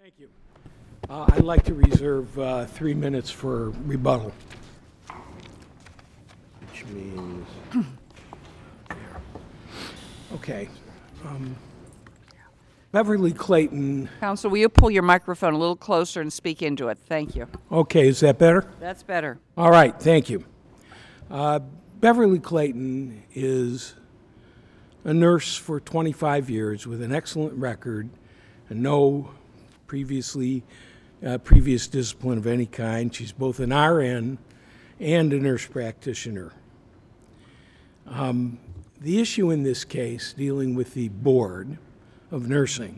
Thank you. I'd like to reserve 3 minutes for rebuttal. Which means... Okay. Beverly Clayton... Counsel, will you pull your microphone a little closer and speak into it? Thank you. Okay, is that better? That's better. All right, thank you. Beverly Clayton is a nurse for 25 years with an excellent record and no previous discipline of any kind. She's both an RN and a nurse practitioner. The issue in this case, dealing with the Board of Nursing,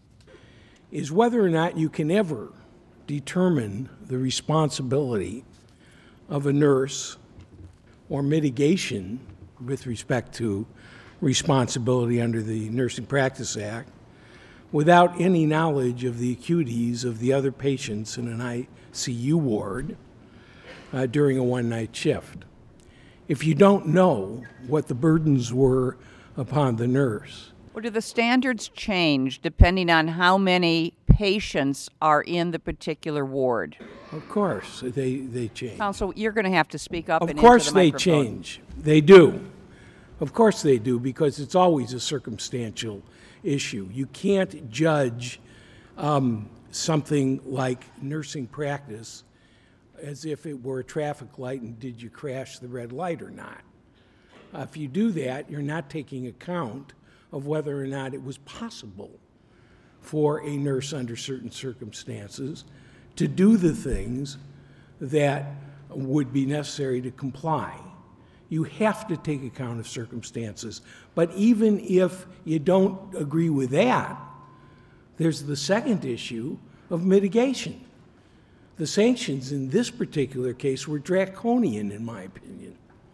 is whether or not you can ever determine the responsibility of a nurse or mitigation with respect to responsibility under the Nursing Practice Act without any knowledge of the acuities of the other patients in an ICU ward during a one-night shift. If you don't know what the burdens were upon the nurse. Or do the standards change depending on how many patients are in the particular ward? Of course, they change. Counsel, you're going to have to speak up and Of course into the they microphone. change. They do. Of course they do, because it's always a circumstantial issue. You can't judge something like nursing practice as if it were a traffic light and did you crash the red light or not. If you do that, you're not taking account of whether or not it was possible for a nurse under certain circumstances to do the things that would be necessary to comply. You have to take account of circumstances. But even if you don't agree with that, there's the second issue of mitigation. The sanctions in this particular case were draconian, in my opinion.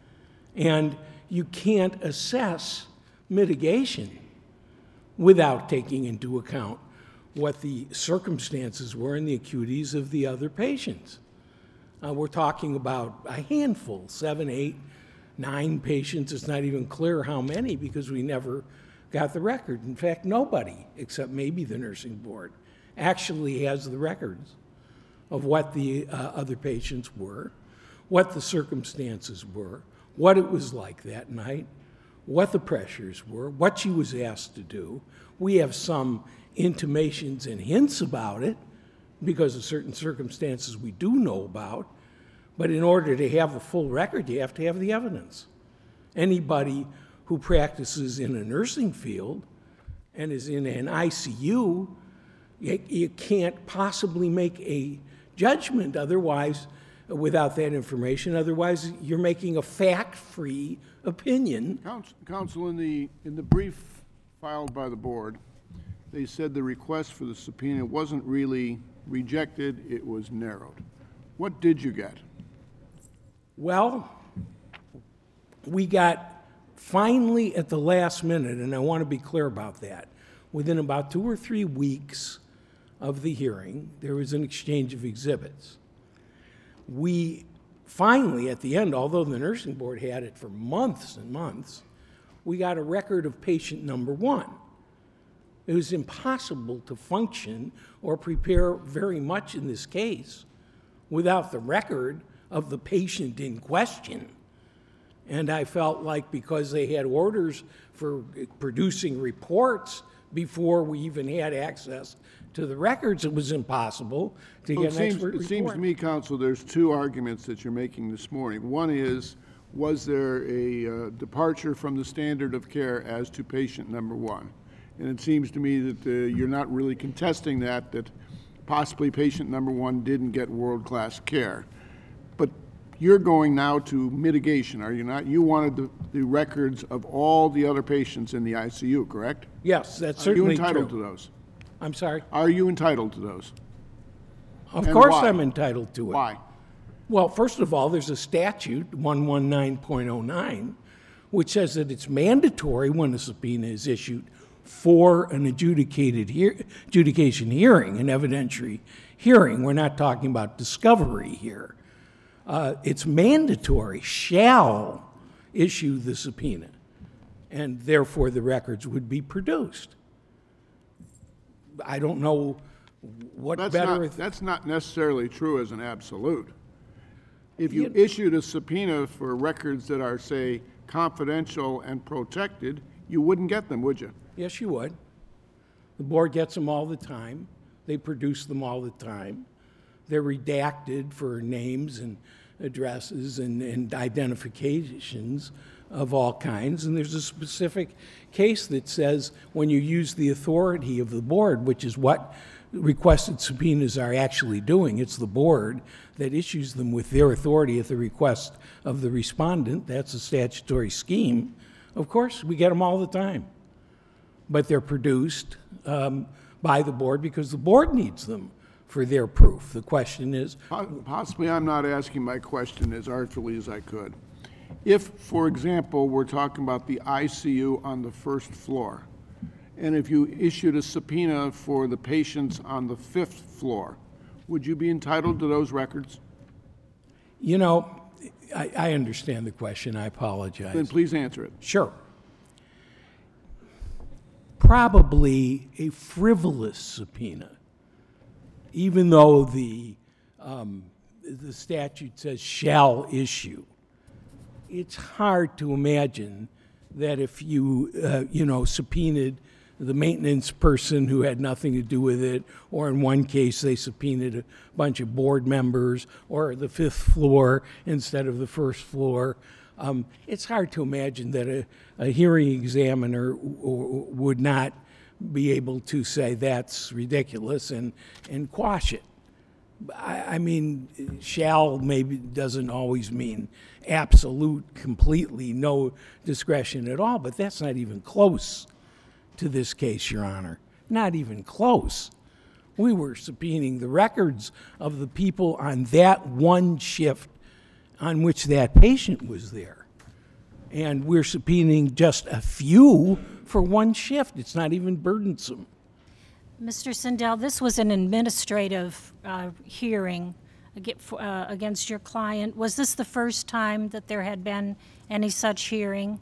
And you can't assess mitigation without taking into account what the circumstances were and the acuities of the other patients. We're talking about a handful, 7, 8, 9 patients. It's not even clear how many because we never got the record. In fact, nobody, except maybe the nursing board, actually has the records of what the other patients were, what the circumstances were, what it was like that night, what the pressures were, what she was asked to do. We have some intimations and hints about it because of certain circumstances we do know about, but in order to have a full record, you have to have the evidence. Anybody who practices in a nursing field and is in an ICU, you can't possibly make a judgment otherwise without that information. Otherwise, you're making a fact-free opinion. Counsel, in the brief filed by the board, they said the request for the subpoena wasn't really rejected, it was narrowed. What did you get? Well, we got finally at the last minute, and I want to be clear about that, within about 2 or 3 weeks of the hearing, there was an exchange of exhibits. We finally, at the end, although the nursing board had it for months and months, we got a record of patient number 1. It was impossible to function or prepare very much in this case without the record of the patient in question. And I felt like because they had orders for producing reports before we even had access to the records, it was impossible to get an expert report. It seems to me, Counsel, there's 2 arguments that you're making this morning. One is, was there a departure from the standard of care as to patient number 1? And it seems to me that you're not really contesting that possibly patient number 1 didn't get world-class care. But you're going now to mitigation, are you not? You wanted the records of all the other patients in the ICU, correct? Yes, that's certainly true. Are you entitled to those? I'm sorry? Are you entitled to those? Of And course why? I'm entitled to it. Why? Well, first of all, there's a statute, 119.09, which says that it's mandatory when a subpoena is issued for an adjudication hearing, an evidentiary hearing. We're not talking about discovery here. It's mandatory, shall issue the subpoena, and therefore the records would be produced. I don't know What That's better? not, that's not necessarily true as an absolute. If you issued a subpoena for records that are, say, confidential and protected, you wouldn't get them, would you? Yes, you would. The board gets them all the time. They produce them all the time. They're redacted for names and addresses and identifications of all kinds. And there's a specific case that says when you use the authority of the board, which is what requested subpoenas are actually doing, it's the board that issues them with their authority at the request of the respondent. That's a statutory scheme. Of course, we get them all the time. But they're produced by the board because the board needs them for their proof. The question is, Possibly I'm not asking my question as artfully as I could. If, for example, we're talking about the ICU on the first floor, and if you issued a subpoena for the patients on the 5th floor, would you be entitled to those records? you know, I understand the question. I apologize. Then please answer it. Sure. Probably a frivolous subpoena, even though the statute says shall issue. It's hard to imagine that if you, subpoenaed the maintenance person who had nothing to do with it, or in one case they subpoenaed a bunch of board members, or the 5th floor instead of the 1st floor. It's hard to imagine that a hearing examiner would not be able to say that's ridiculous and quash it. I mean, shall maybe doesn't always mean absolute, completely no discretion at all, but that's not even close to this case, Your Honor. Not even close. We were subpoenaing the records of the people on that one shift on which that patient was there. And we're subpoenaing just a few for one shift. It's not even burdensome. Mr. Sindel, this was an administrative hearing against your client. Was this the first time that there had been any such hearing?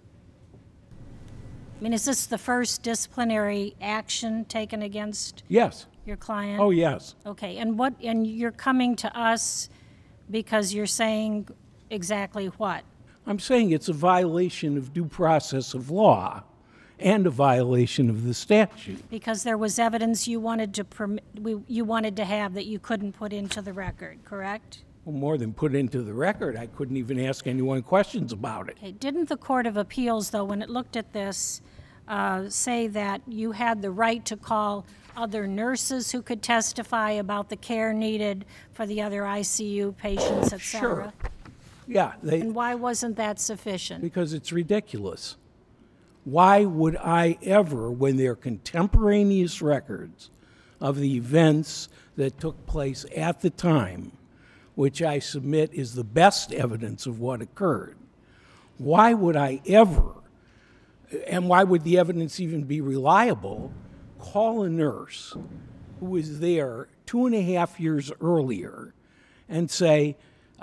I mean, is this the first disciplinary action taken against Yes. your client? Oh, yes. Okay, and you're coming to us because you're saying exactly what? I'm saying it's a violation of due process of law and a violation of the statute. Because there was evidence you wanted to have that you couldn't put into the record, correct? Well, more than put into the record, I couldn't even ask anyone questions about it. Okay, didn't the Court of Appeals, though, when it looked at this, say that you had the right to call other nurses who could testify about the care needed for the other ICU patients, et cetera? Sure. Yeah, And why wasn't that sufficient? because it's ridiculous. Why would I ever, when there are contemporaneous records of the events that took place at the time, which I submit is the best evidence of what occurred, why would I ever, and why would the evidence even be reliable, call a nurse who was there 2.5 years earlier and say,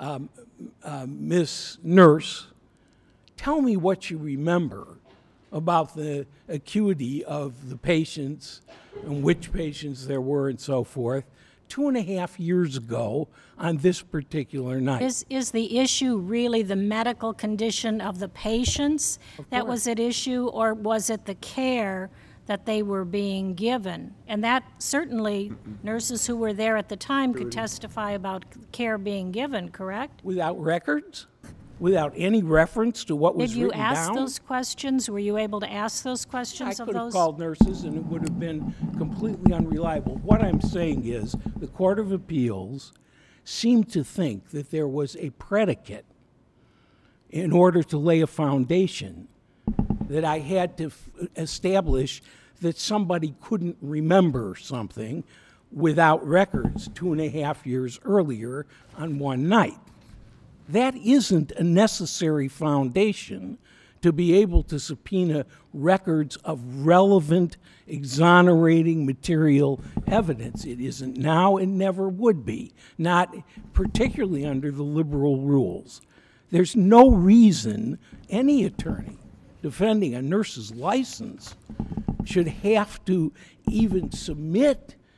Miss Nurse, tell me what you remember about the acuity of the patients and which patients there were and so forth 2.5 years ago on this particular night. Is the issue really the medical condition of the patients that was at issue, or was it the care that they were being given? And that certainly nurses who were there at the time could testify about care being given, correct? Without records? Without any reference to what was Did you written ask down? those questions? Were you able to ask those I questions of could have those? called nurses and it would have been completely unreliable. What I'm saying is the Court of Appeals seemed to think that there was a predicate in order to lay a foundation that I had to establish that somebody couldn't remember something without records 2.5 years earlier on one night. That isn't a necessary foundation to be able to subpoena records of relevant, exonerating material evidence. It isn't now and never would be, not particularly under the liberal rules. There's no reason any attorney defending a nurse's license should have to even submit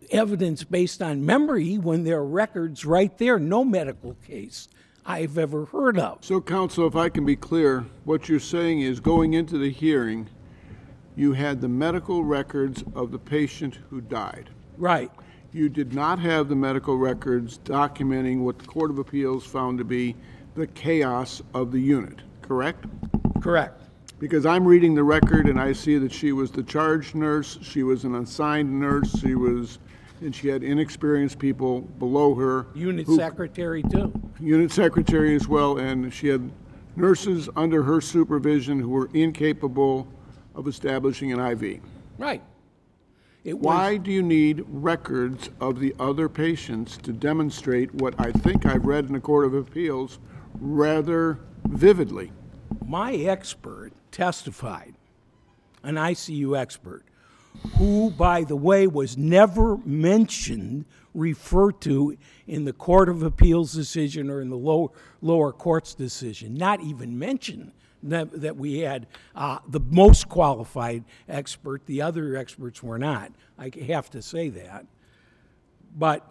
evidence based on memory when there are records right there. No medical case I've ever heard of. So, counsel, if I can be clear, what you're saying is going into the hearing, you had the medical records of the patient who died. Right. You did not have the medical records documenting what the Court of Appeals found to be the chaos of the unit, correct? Correct. Because I'm reading the record and I see that she was the charge nurse, she was an assigned nurse, and she had inexperienced people below her. Unit secretary, too. Unit secretary as well, and she had nurses under her supervision who were incapable of establishing an IV. Right. It was, Why do you need records of the other patients to demonstrate what I think I've read in the Court of Appeals rather vividly? my expert testified, an ICU expert, who, by the way, was never mentioned, referred to in the Court of Appeals decision or in the lower court's decision, not even mentioned that we had the most qualified expert. The other experts were not. I have to say that. But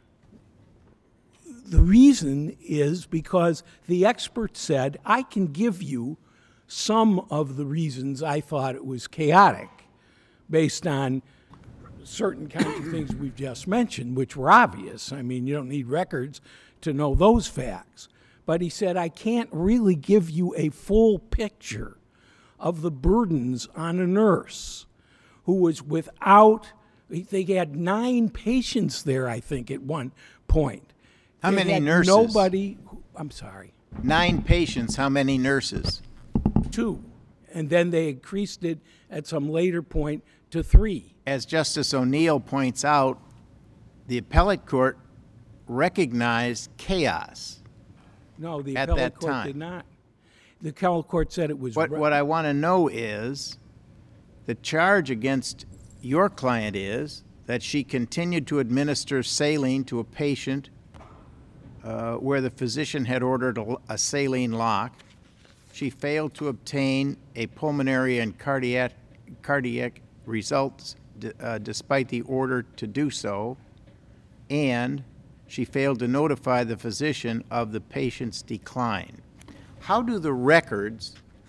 the reason is because the expert said, I can give you some of the reasons I thought it was chaotic based on certain kinds of things we've just mentioned, which were obvious. I mean, you don't need records to know those facts. But he said, I can't really give you a full picture of the burdens on a nurse who was without, they had 9 patients there, I think, at one point. How They many had nurses? Nobody, I'm sorry, 9 patients, how many nurses? 2. And then they increased it at some later point to 3. As Justice O'Neill points out, the appellate court recognized chaos. No, the At appellate that court time. did not. The appellate court said it was. What I want to know is, the charge against your client is that she continued to administer saline to a patient where the physician had ordered a saline lock. She failed to obtain a pulmonary and cardiac results despite the order to do so, and she failed to notify the physician of the patient's decline. How do the records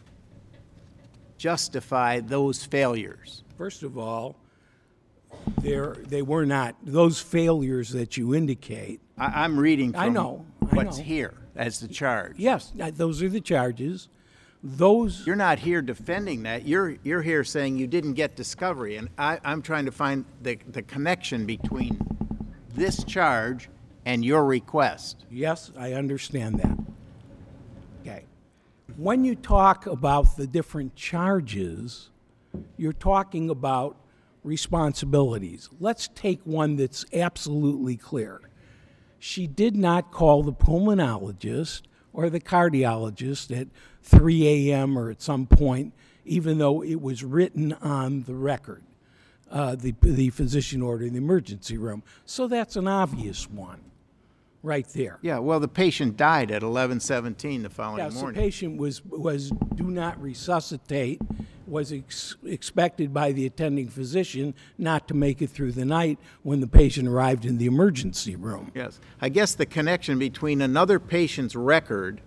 justify those failures? First of all, they were not, those failures that you indicate. I'm reading from I know. what's here as the charge. Yes, those are the charges. Those, You're not here defending that. You're here saying you didn't get discovery, and I'm trying to find the connection between this charge and your request. yes, I understand that. Okay. When you talk about the different charges, you're talking about responsibilities. Let's take one that's absolutely clear. She did not call the pulmonologist or the cardiologist at 3 a.m. or at some point, even though it was written on the record, the physician order in the emergency room. So that's an obvious one right there. Yeah, well, the patient died at 11:17 the following Yes, the morning. patient was do not resuscitate, was expected by the attending physician not to make it through the night when the patient arrived in the emergency room. Yes. I guess the connection between another patient's record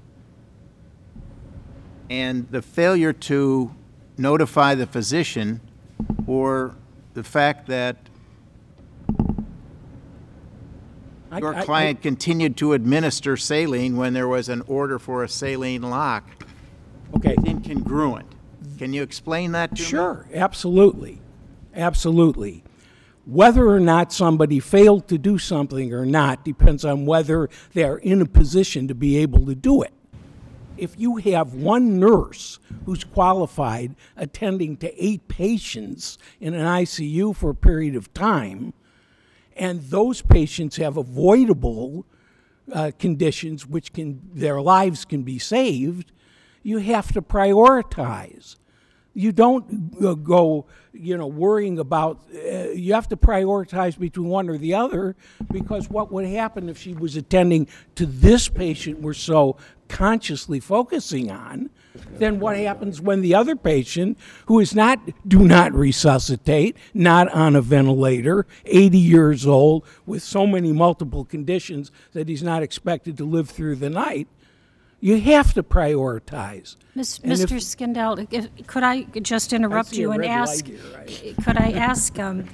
and the failure to notify the physician, or the fact that your client continued to administer saline when there was an order for a saline lock, Okay. is incongruent. Can you explain that to me? Sure, absolutely. Absolutely. Whether or not somebody failed to do something or not depends on whether they're in a position to be able to do it. If you have one nurse who's qualified attending to 8 patients in an ICU for a period of time, and those patients have avoidable conditions which their lives can be saved, you have to prioritize. You don't go, worrying about, you have to prioritize between one or the other, because what would happen if she was attending to this patient we're so consciously focusing on, then what happens when the other patient, who is not, do not resuscitate, not on a ventilator, 80 years old, with so many multiple conditions that he's not expected to live through the night, you have to prioritize. Mr. Skindell, could I just interrupt you and ask? Could I ask?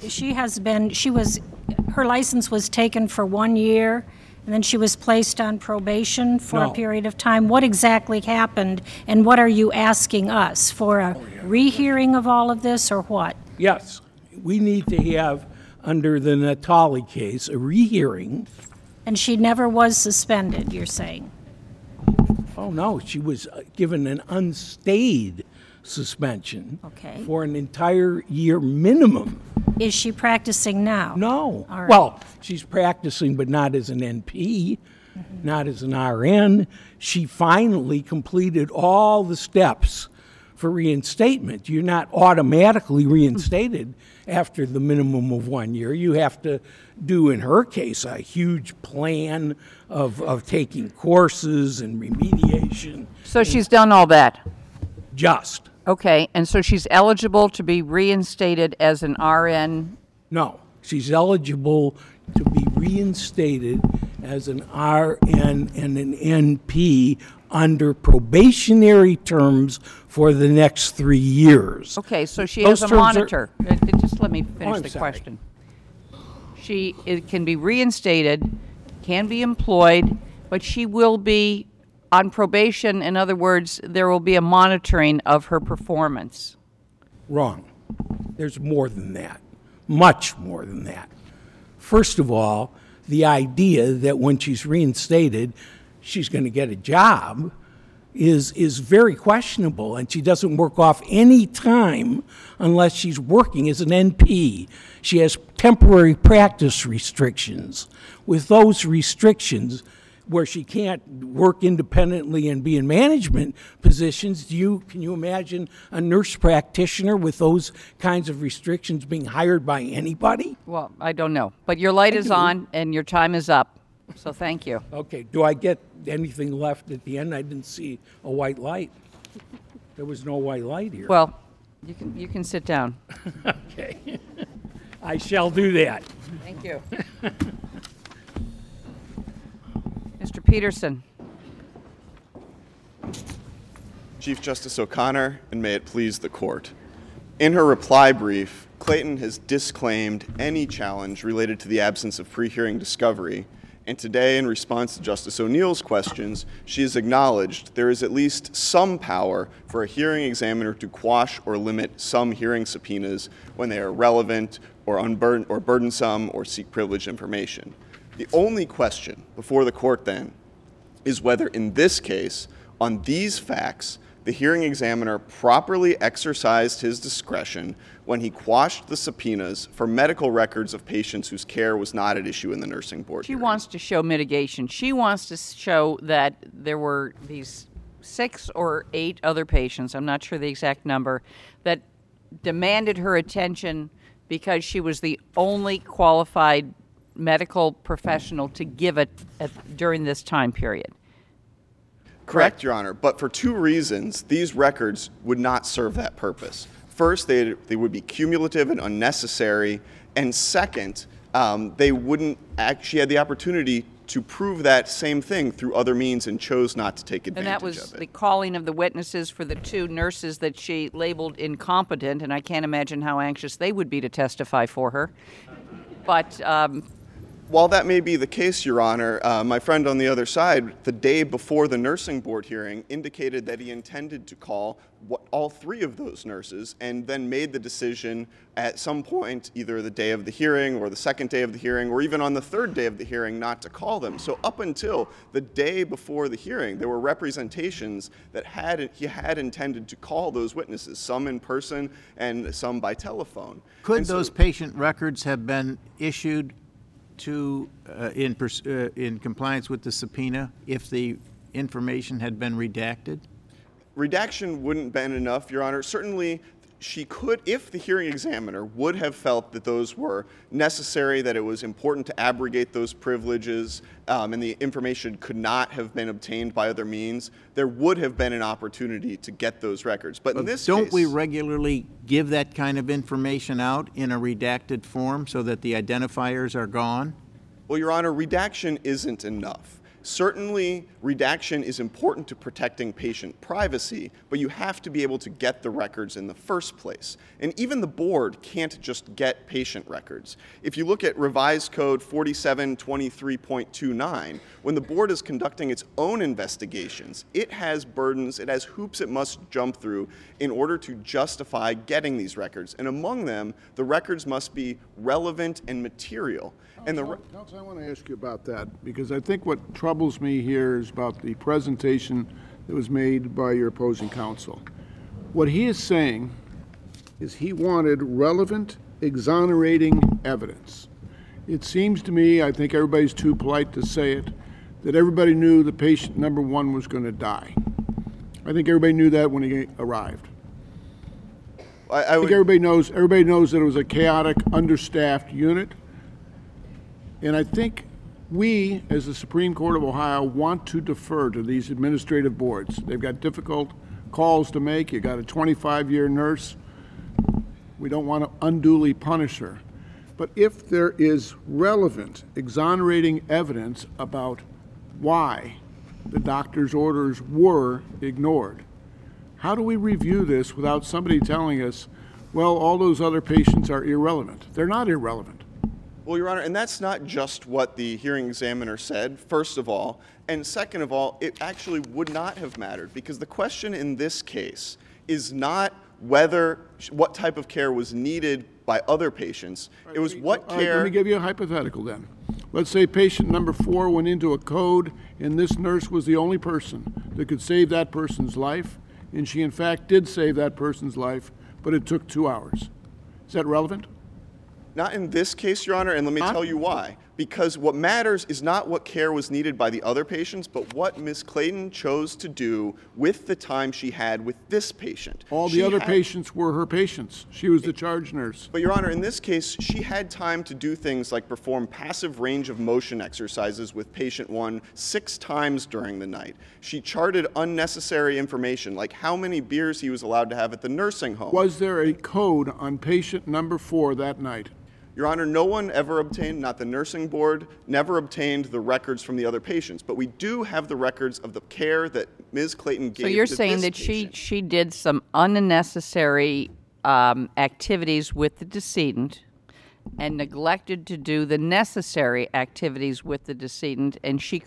Her license was taken for 1 year, and then she was placed on probation for a period of time. What exactly happened, and what are you asking us for, a rehearing of all of this, or what? Yes, we need to have, under the Natali case, a rehearing. And she never was suspended, you're saying? Oh, no, she was given an unstayed suspension for an entire year minimum. Is she practicing now? No. All right. Well, she's practicing, but not as an NP, not as an RN. She finally completed all the steps for reinstatement. You're not automatically reinstated after the minimum of 1 year. You have to do, in her case, a huge plan of taking courses and remediation. So she's done all that. Just. Okay, and so she's eligible to be reinstated as an RN? No, she's eligible to be reinstated as an RN and an NP under probationary terms for the next 3 years. Okay, so she Those has a terms monitor. Just let me finish I'm the sorry. question. It can be reinstated, can be employed, but she will be on probation. In other words, there will be a monitoring of her performance. Wrong. There's more than that. Much more than that. First of all, the idea that when she's reinstated, she's going to get a job is very questionable, and she doesn't work off any time unless she's working as an NP. She has temporary practice restrictions. With those restrictions, where she can't work independently and be in management positions, can you imagine a nurse practitioner with those kinds of restrictions being hired by anybody? Well, I don't know. But your light is on and your time is up. So thank you. Okay, do I get anything left at the end? I didn't see a white light. There was no white light here. Well, you can sit down. Okay. I shall do that. Thank you. Mr. Peterson. Chief Justice O'Connor, and may it please the court. In her reply brief, Clayton has disclaimed any challenge related to the absence of pre-hearing discovery, and today, in response to Justice O'Neill's questions, she has acknowledged there is at least some power for a hearing examiner to quash or limit some hearing subpoenas when they are relevant or burdensome or seek privileged information. The only question before the court, then, is whether in this case, on these facts, the hearing examiner properly exercised his discretion when he quashed the subpoenas for medical records of patients whose care was not at issue in the nursing board She hearing. wants to show mitigation. She wants to show that there were these 6 or 8 other patients, I'm not sure the exact number, that demanded her attention because she was the only qualified medical professional to give it during this time period. Correct, Your Honor, but for 2 reasons, these records would not serve that purpose. First, they would be cumulative and unnecessary, and second, she had the opportunity to prove that same thing through other means and chose not to take advantage of it. And that was the calling of the witnesses for the 2 nurses that she labeled incompetent, and I can't imagine how anxious they would be to testify for her. But while that may be the case, Your Honor, my friend on the other side, the day before the nursing board hearing, indicated that he intended to call all 3 of those nurses and then made the decision at some point, either the day of the hearing or the second day of the hearing or even on the 3rd day of the hearing, not to call them. So up until the day before the hearing, there were representations that he had intended to call those witnesses, some in person and some by telephone. Could those patient records have been issued in compliance with the subpoena if the information had been redacted? Redaction wouldn't have been enough, Your Honor. Certainly, she could, if the hearing examiner would have felt that those were necessary, that it was important to abrogate those privileges, and the information could not have been obtained by other means, there would have been an opportunity to get those records. But in this Don't case, we regularly give that kind of information out in a redacted form so that the identifiers are gone? well, Your Honor, redaction isn't enough. Certainly, redaction is important to protecting patient privacy, but you have to be able to get the records in the first place. And even the board can't just get patient records. If you look at Revised Code 4723.29, when the board is conducting its own investigations, it has burdens, it has hoops it must jump through in order to justify getting these records. And among them, the records must be relevant and material. And Counsel, I want to ask you about that, because I think what troubles me here is about the presentation that was made by your opposing counsel. What he is saying is he wanted relevant, exonerating evidence. It seems to me, I think everybody's too polite to say it, that everybody knew the patient number one was going to die. I think everybody knew that when he arrived. I think everybody knows that it was a chaotic, understaffed unit. And I think we, as the Supreme Court of Ohio, want to defer to these administrative boards. They've got difficult calls to make. You got a 25-year nurse. We don't want to unduly punish her. But if there is relevant, exonerating evidence about why the doctor's orders were ignored, how do we review this without somebody telling us, well, all those other patients are irrelevant? They're not irrelevant. Well, Your Honor, and that's not just what the hearing examiner said, first of all. And second of all, it actually would not have mattered, because the question in this case is not what type of care was needed by other patients. It was what care... Let me give you a hypothetical then. Let's say patient number 4 went into a code, and this nurse was the only person that could save that person's life, and she in fact did save that person's life, but it took 2 hours. Is that relevant? Not in this case, Your Honor, and let me tell you why. Because what matters is not what care was needed by the other patients, but what Ms. Clayton chose to do with the time she had with this patient. All the other patients were her patients. She was the charge nurse. But, Your Honor, in this case, she had time to do things like perform passive range of motion exercises with patient 1 6 times during the night. She charted unnecessary information, like how many beers he was allowed to have at the nursing home. Was there a code on patient number 4 that night? Your Honor, no one ever obtained, not the nursing board, never obtained the records from the other patients. But we do have the records of the care that Ms. Clayton gave to this patient. So you're saying that she did some unnecessary activities with the decedent and neglected to do the necessary activities with the decedent, and she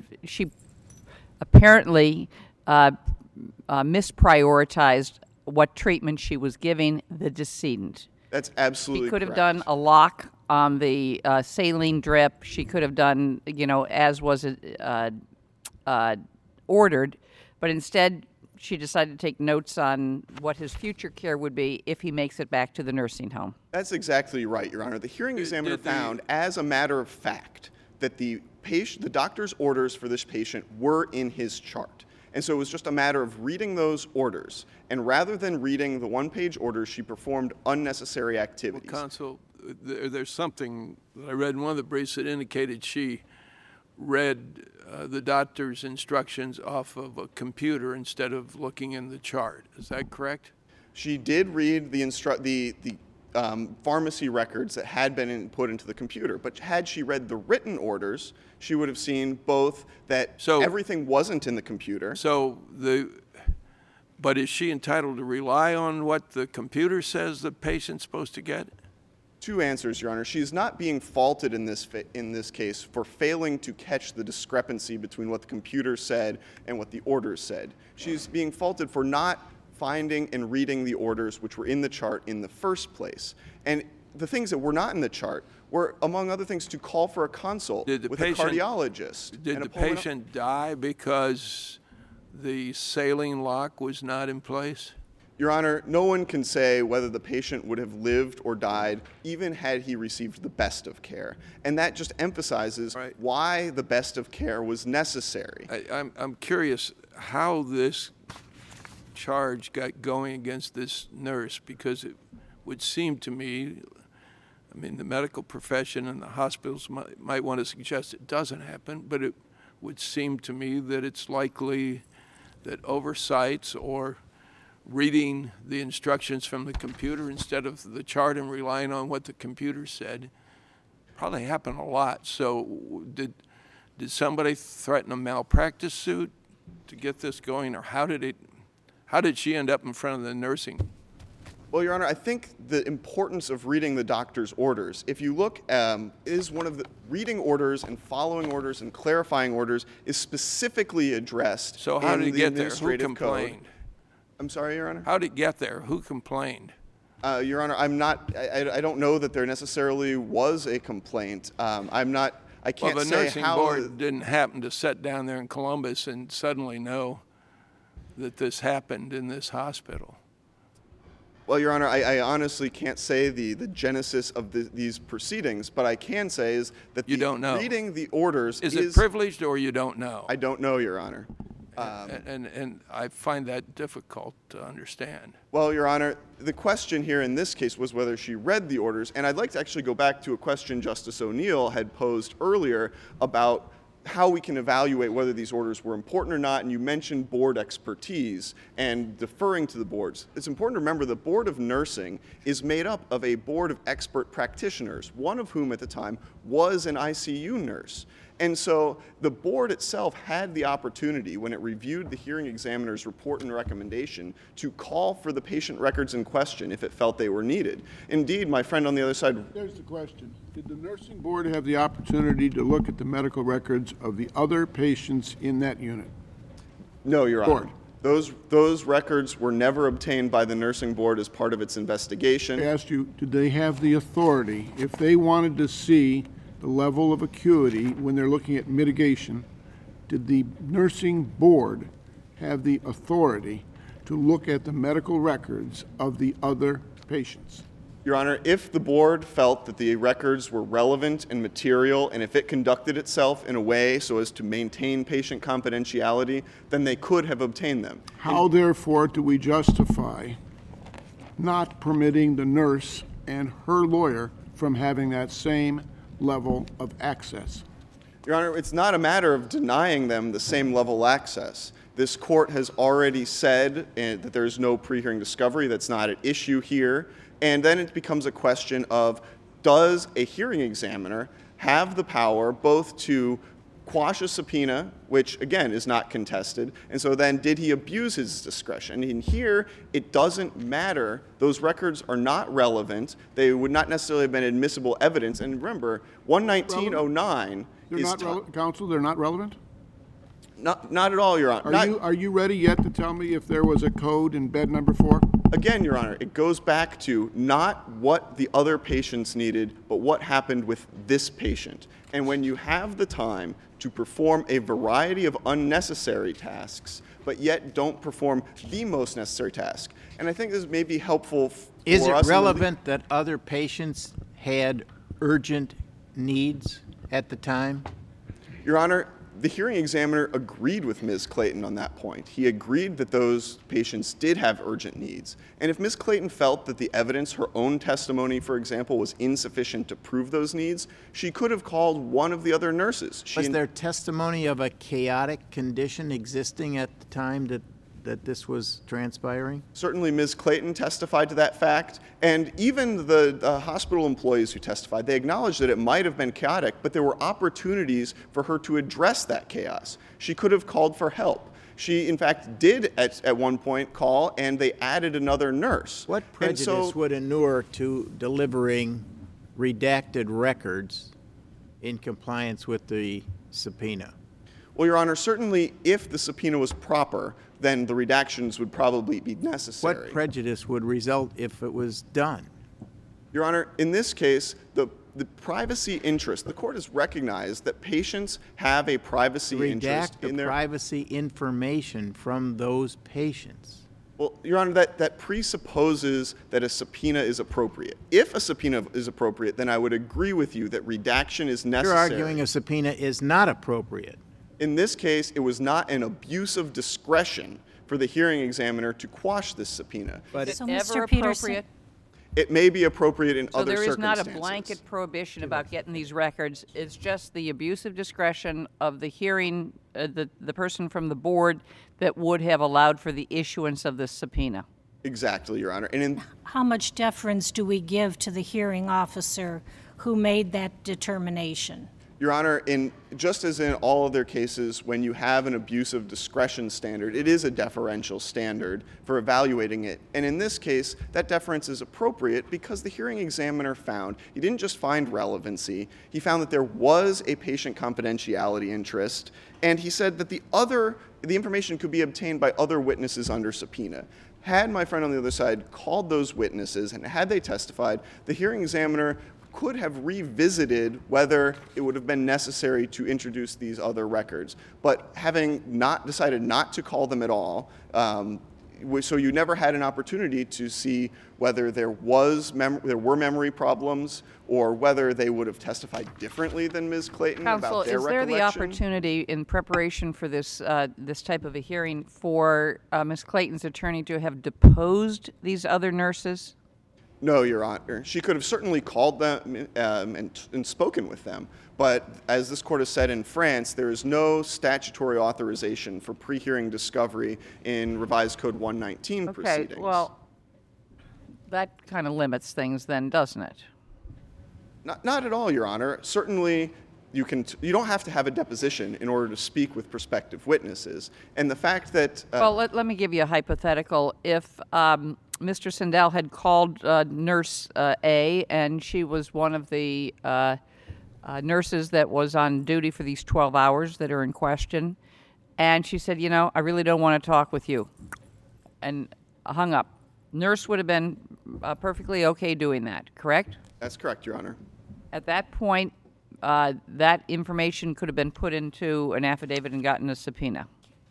apparently misprioritized what treatment she was giving the decedent. That's absolutely She could have correct. done a lock on the saline drip. She could have done, as was ordered, but instead she decided to take notes on what his future care would be if he makes it back to the nursing home. That's exactly right, Your Honor. The hearing examiner found, as a matter of fact, that the doctor's orders for this patient were in his chart. And so it was just a matter of reading those orders. And rather than reading the one-page orders, she performed unnecessary activities. Well, counsel, there's something that I read in one of the briefs that indicated she read the doctor's instructions off of a computer instead of looking in the chart. Is that correct? She did read the pharmacy records that had been put into the computer. But had she read the written orders, she would have seen both that everything wasn't in the computer. But is she entitled to rely on what the computer says the patient's supposed to get? 2 answers, Your Honor. She is not being faulted in this case for failing to catch the discrepancy between what the computer said and what the orders said. She's being faulted for not finding and reading the orders which were in the chart in the first place. And the things that were not in the chart were, among other things, to call for a consult with a cardiologist. Did the patient die because the saline lock was not in place? Your Honor, no one can say whether the patient would have lived or died even had he received the best of care. And that just emphasizes why the best of care was necessary. I'm curious how this charge got going against this nurse? Because it would seem to me, I mean, the medical profession and the hospitals might want to suggest it doesn't happen, but it would seem to me that it's likely that oversights or reading the instructions from the computer instead of the chart and relying on what the computer said probably happen a lot. So did somebody threaten a malpractice suit to get this going, or how did she end up in front of the nursing? Well, Your Honor, I think the importance of reading the doctor's orders, if you look, is one of the reading orders and following orders and clarifying orders is specifically addressed. So how did it get there? Who Administrative Code. complained? I'm sorry, Your Honor? How did it get there? Who complained? Your Honor, I don't know that there necessarily was a complaint. I can't Well, the say nursing how. board didn't happen to sit down there in Columbus and suddenly know that this happened in this hospital. Well, Your Honor, I honestly can't say the genesis of these proceedings, but I can say is that You don't know. reading the orders Is it privileged or you don't know? I don't know, Your Honor. And I find that difficult to understand. Well, Your Honor, the question here in this case was whether she read the orders, and I'd like to actually go back to a question Justice O'Neill had posed earlier about how we can evaluate whether these orders were important or not, and you mentioned board expertise and deferring to the boards. It's important to remember the Board of Nursing is made up of a board of expert practitioners, one of whom at the time was an ICU nurse. And so the board itself had the opportunity, when it reviewed the hearing examiner's report and recommendation, to call for the patient records in question if it felt they were needed. Indeed, my friend on the other side. There's the question. Did the nursing board have the opportunity to look at the medical records of the other patients in that unit? No, Your Honor. Board. Those records were never obtained by the nursing board as part of its investigation. I asked you, did they have the authority, if they wanted to see the level of acuity when they're looking at mitigation, did the nursing board have the authority to look at the medical records of the other patients? Your Honor, if the board felt that the records were relevant and material, and if it conducted itself in a way so as to maintain patient confidentiality, then they could have obtained them. How, therefore, do we justify not permitting the nurse and her lawyer from having that same level of access? Your Honor, it's not a matter of denying them the same level access. This court has already said that there is no pre-hearing discovery. That's not at issue here. And then it becomes a question of, does a hearing examiner have the power both to quash a subpoena, which again is not contested, and so then did he abuse his discretion? And here, it doesn't matter. Those records are not relevant. They would not necessarily have been admissible evidence. And remember, 11909 They're is not relevant, counsel, they're not relevant? not at all, Your Honor. Are you ready yet to tell me if there was a code in bed number 4? Again, Your Honor, it goes back to not what the other patients needed, but what happened with this patient. And when you have the time to perform a variety of unnecessary tasks, but yet don't perform the most necessary task. And I think this may be helpful for us. Is it relevant that other patients had urgent needs at the time? Your Honor, the hearing examiner agreed with Ms. Clayton on that point. He agreed that those patients did have urgent needs. And if Ms. Clayton felt that the evidence, her own testimony, for example, was insufficient to prove those needs, she could have called one of the other nurses. Was there testimony of a chaotic condition existing at the time that this was transpiring? Certainly, Ms. Clayton testified to that fact, and even the hospital employees who testified, they acknowledged that it might have been chaotic, but there were opportunities for her to address that chaos. She could have called for help. She, in fact, did at one point call, and they added another nurse. What prejudice would inure to delivering redacted records in compliance with the subpoena? Well, Your Honor, certainly if the subpoena was proper, then the redactions would probably be necessary. What prejudice would result if it was done? Your Honor, in this case, the privacy interest, the court has recognized that patients have a privacy interest in their... Redact the privacy information from those patients. Well, Your Honor, that presupposes that a subpoena is appropriate. If a subpoena is appropriate, then I would agree with you that redaction is necessary. You're arguing a subpoena is not appropriate. In this case, it was not an abuse of discretion for the hearing examiner to quash this subpoena. But Is So, it ever Mr. Peterson- appropriate? It may be appropriate in So other there is not circumstances. a blanket prohibition about getting these records. It's just the abuse of discretion of the hearing, the person from the board that would have allowed for the issuance of this subpoena. Exactly, Your Honor. And in How much deference do we give to the hearing officer who made that determination? Your Honor, just as in all other cases, when you have an abuse of discretion standard, it is a deferential standard for evaluating it. And in this case, that deference is appropriate because the hearing examiner found, he didn't just find relevancy, he found that there was a patient confidentiality interest, and he said that the information could be obtained by other witnesses under subpoena. Had my friend on the other side called those witnesses and had they testified, the hearing examiner could have revisited whether it would have been necessary to introduce these other records. But having not decided not to call them at all, so you never had an opportunity to see whether there were memory problems or whether they would have testified differently than Ms. Clayton Counsel, about their is there the recollection. opportunity in preparation for this this type of a hearing for Ms. Clayton's attorney to have deposed these other nurses? No, Your Honor. She could have certainly called them and spoken with them. But as this court has said in France, there is no statutory authorization for pre-hearing discovery in Revised Code 119 proceedings. Okay, well, that kind of limits things then, doesn't it? Not at all, Your Honor. Certainly, you don't have to have a deposition in order to speak with prospective witnesses. And the fact that... Well, let me give you a hypothetical. If Mr. Sindel had called Nurse A, and she was one of the nurses that was on duty for these 12 hours that are in question, and she said, I really don't want to talk with you, and hung up. Nurse would have been perfectly okay doing that, correct? That's correct, Your Honor. At that point, that information could have been put into an affidavit and gotten a subpoena.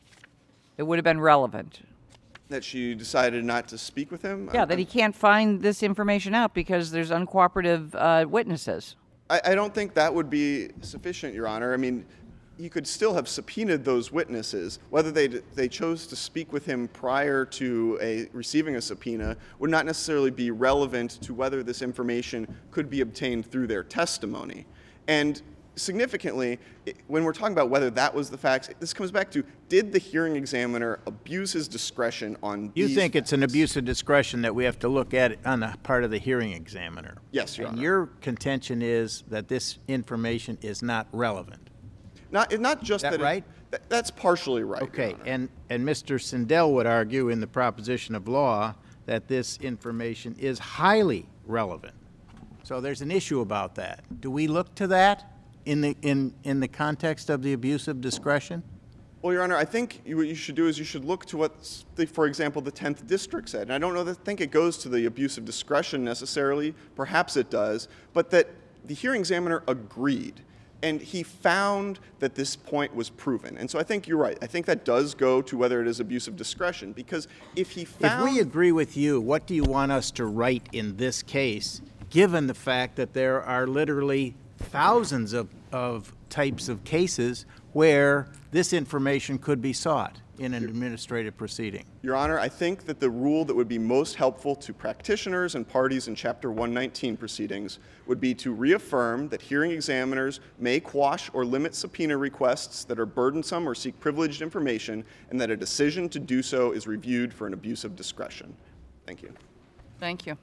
It would have been relevant. That she decided not to speak with him? Yeah, that he can't find this information out because there's uncooperative witnesses. I don't think that would be sufficient, Your Honor. I mean, you could still have subpoenaed those witnesses. Whether they chose to speak with him prior to receiving a subpoena would not necessarily be relevant to whether this information could be obtained through their testimony. And significantly, when we're talking about whether that was the facts, this comes back to, did the hearing examiner abuse his discretion on you these think it's an facts? abuse of discretion that we have to look at on the part of the hearing examiner? Yes, Your And Honor. your contention is that this information is not relevant. Not just That that. right? That's partially right. Your Okay, Honor. and Mr. Sindel would argue in the proposition of law that this information is highly relevant. So there's an issue about that. Do we look to that in the context of the abuse of discretion? Well, Your Honor, I think what you should do is you should look to what, for example, the 10th District said. And I don't think it goes to the abuse of discretion necessarily. Perhaps it does. But that the hearing examiner agreed. And he found that this point was proven. And so I think you're right. I think that does go to whether it is abuse of discretion. Because if he found... If we agree with you, what do you want us to write in this case, given the fact that there are literally thousands of types of cases where this information could be sought in an administrative proceeding? Your Honor, I think that the rule that would be most helpful to practitioners and parties in Chapter 119 proceedings would be to reaffirm that hearing examiners may quash or limit subpoena requests that are burdensome or seek privileged information, and that a decision to do so is reviewed for an abuse of discretion. Thank you. Thank you.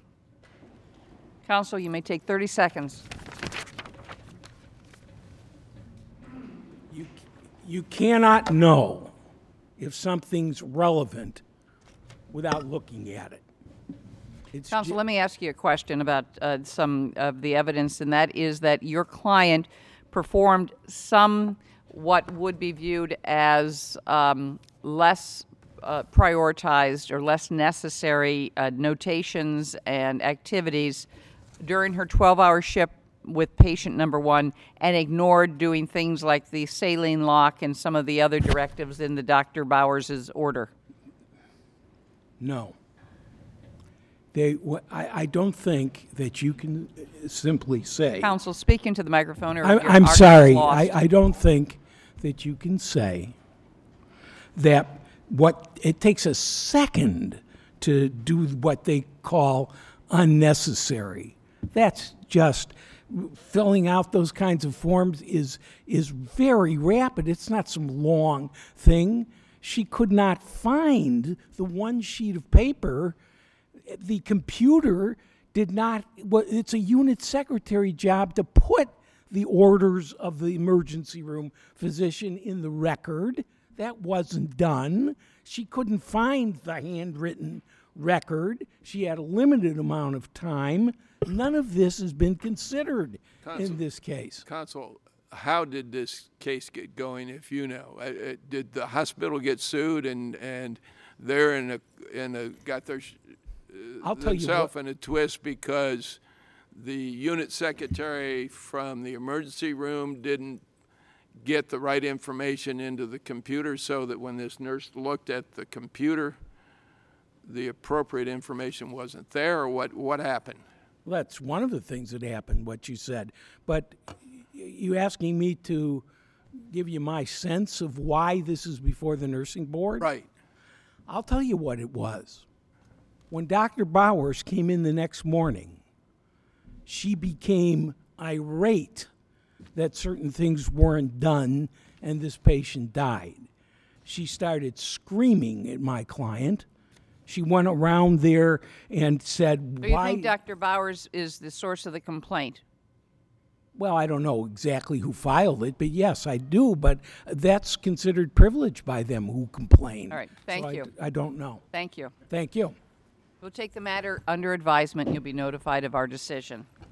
Counsel, you may take 30 seconds. You cannot know if something's relevant without looking at it. It's Counsel, ju- let me ask you a question about some of the evidence, and that is that your client performed some what would be viewed as less prioritized or less necessary notations and activities during her 12-hour shift with patient number 1 and ignored doing things like the saline lock and some of the other directives in the Dr. Bowers' order. No. I don't think that you can simply say. Counsel, speak into the microphone or your I'm argument's sorry. lost. I don't think that you can say that it takes a second to do what they call unnecessary. That's just filling out those kinds of forms is very rapid. It's not some long thing. She could not find the one sheet of paper. The computer did not, it's a unit secretary job to put the orders of the emergency room physician in the record. That wasn't done. She couldn't find the handwritten record. She had a limited amount of time. None of this has been considered in this case. Counsel, how did this case get going, if you know? Did the hospital get sued and they're got their I'll tell you themselves what, in a twist because the unit secretary from the emergency room didn't get the right information into the computer so that when this nurse looked at the computer, the appropriate information wasn't there, or what happened? well, that's one of the things that happened, what you said. But you asking me to give you my sense of why this is before the nursing board? Right. I'll tell you what it was. When Dr. Bowers came in the next morning, she became irate that certain things weren't done and this patient died. She started screaming at my client. She went around there and said, Do you why? think Dr. Bowers is the source of the complaint? Well, I don't know exactly who filed it, but yes, I do. But that's considered privilege by them who complain. All right, thank So you. I don't know. Thank you. Thank you. We'll take the matter under advisement. You'll be notified of our decision.